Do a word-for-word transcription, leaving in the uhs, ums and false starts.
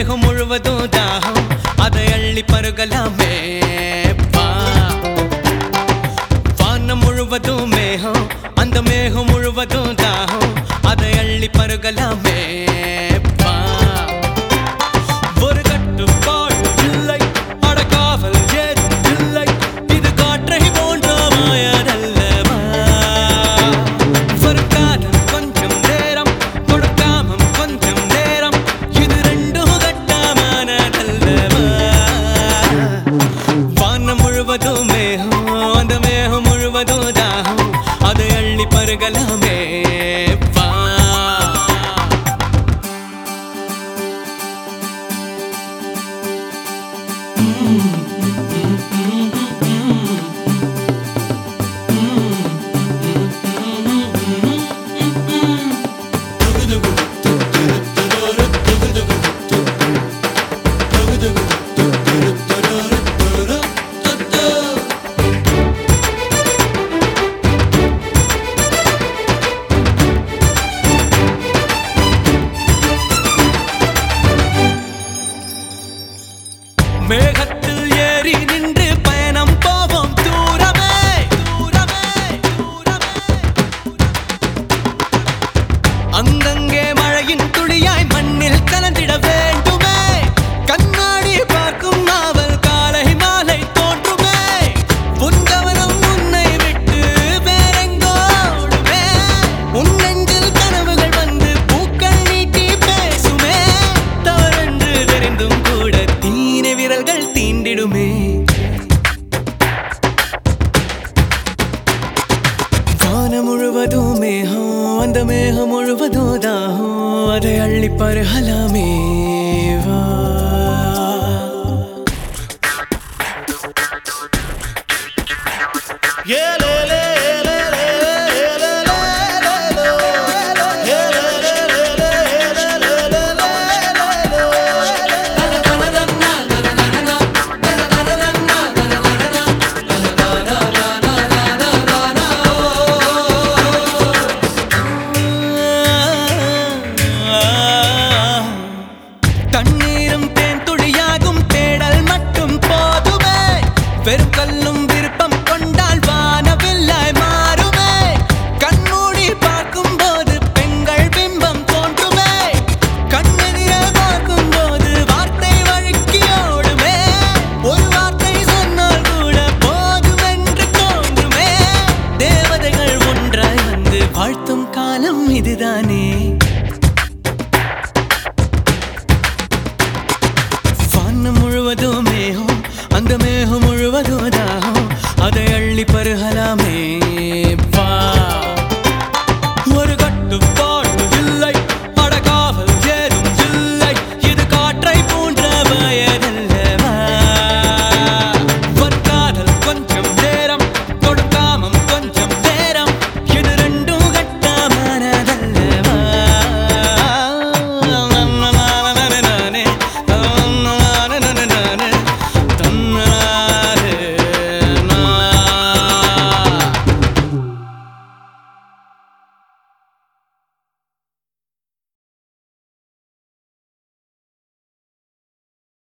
மேகம் முழுவதும் தாகம் அதை அள்ளி பருகலாமே வா வானம் முழுவதும் மேகம் அந்த மேகம் முழுவதும் தாகம் அதை அள்ளி பருகலாமே வா ஒரு கட்டுப்பாடு இல்லை அடக்காவல் ஏதும் இல்லை இது காற்றை போன்ற மாயதல்லவா ஒரு காதல் கொஞ்சம் நேரம் கொடுக்காமம் கொஞ்சம் நேரம் இது ரெண்டும் கட்டமானதல்லவா வானம் முழுவதும் மேகம் அந்த மேகம் முழுவதும் தாகம் அதை அள்ளி பருகலாமே வா மேகத்தில் ஏறி நின்று பயணம் போவோம் தூரமே தூரமே தூரமே அங்கங்கே மழையின் துளியாய் மண்ணில் கலந்திட வேண்டுமே கண்ணாடி பார்க்கும் நாவல் காலை மாலை தோன்றுமே உன் கவனம் உன்னை விட்டு வேறெங்கோடுமே உன் நெஞ்சில் கனவுகள் வந்து பூக்கள் நீட்டி பேசுமே தவறென்று தெரிந்தும் கூட தீனே விரல்கள் தீண்டிடுமே வானம் முழுவதும் மேகம் அந்த மேகம் முழுவதும் தாகம் அதை அள்ளி பருகலாமே வா தண்ணீரும் தேன் துளியாகும் தேடல் மட்டும் போதுமே வெறும் கல்லும் விருப்பம் கொண்டால் வானவில்லாய் மாறுமே கண்மூடி பார்க்கும் போது பெண்கள் பிம்பம் தோன்றுமே கண்ணெதிர பார்க்கும் போது வார்த்தை வழுக்கி ஓடுமே ஒரு வார்த்தை சொன்னால் கூட போதுமென்று தோன்றுமே தேவதைகள் ஒன்றாய் வந்து வாழ்த்தும் காலம் இதுதானே வானம் முழுவதும் மேகம் அந்த மேகம் முழுவதும் தாகம் அதை அள்ளி பருகலாமே